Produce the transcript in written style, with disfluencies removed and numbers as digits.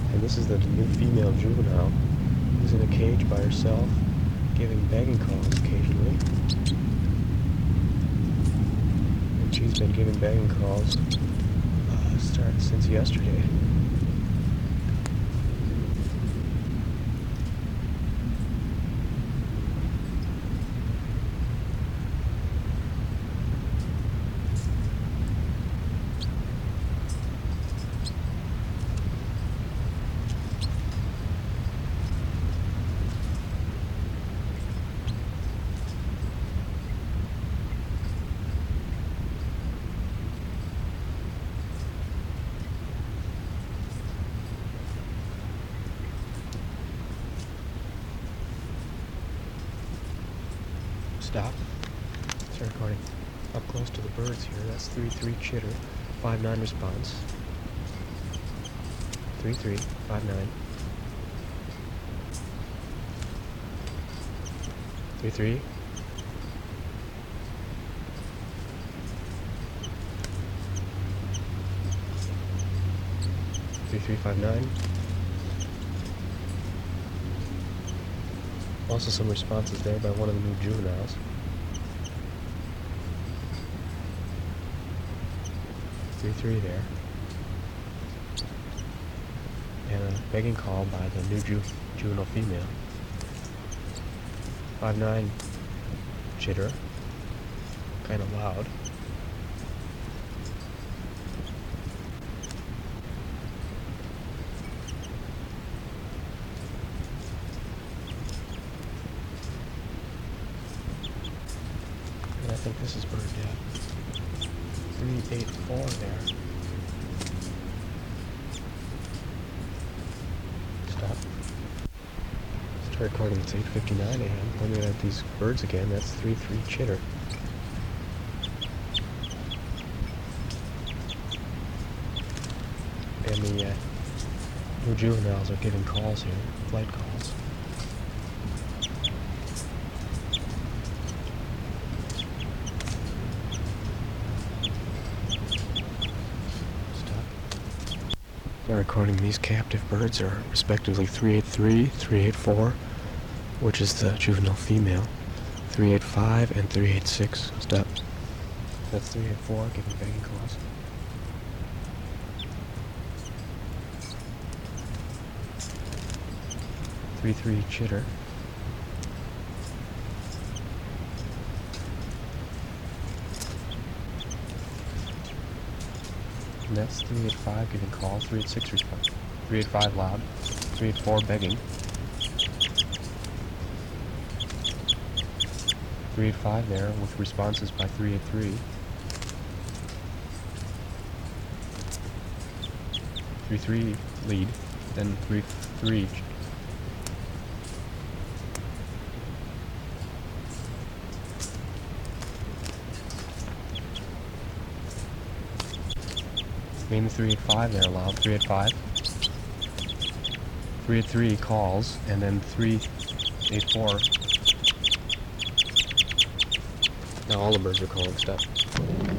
And this is the new female juvenile who's in a cage by herself, giving begging calls occasionally. And she's been giving begging calls since yesterday. Stop. Start recording. Up close to the birds here. That's 3-3 chitter. 5-9 response. 3-3, 5-9. 3-3. 3-3, 5-9. Also some responses there by one of the new juveniles. 3-3 there. And a begging call by the new juvenile female. 5-9 chitter. Kind of loud. And I think this is bird dead. 3-8-4 there. Stop. Start recording. It's 8:59 a.m. Let me at these birds again. That's 3-3 chitter. And the new juveniles are giving calls here, flight calls. Start recording. These captive birds are respectively 3-8-3, 3-8-4, which is the juvenile female, 3-8-5, and 3-8-6. Stop. That's 3-8-4, giving begging calls. Three chitter. And that's 3-8-5 giving calls, 3-8-6 response. 3-8-5 loud, 3-8-4 begging. 3-8-5 there with responses by 3-8-3. 3-3 lead, then 3-3. Mainly 3-8-5 there loud, 3-8-5. 3-8-3 calls, and then 3-8-4. Now all the birds are calling stuff.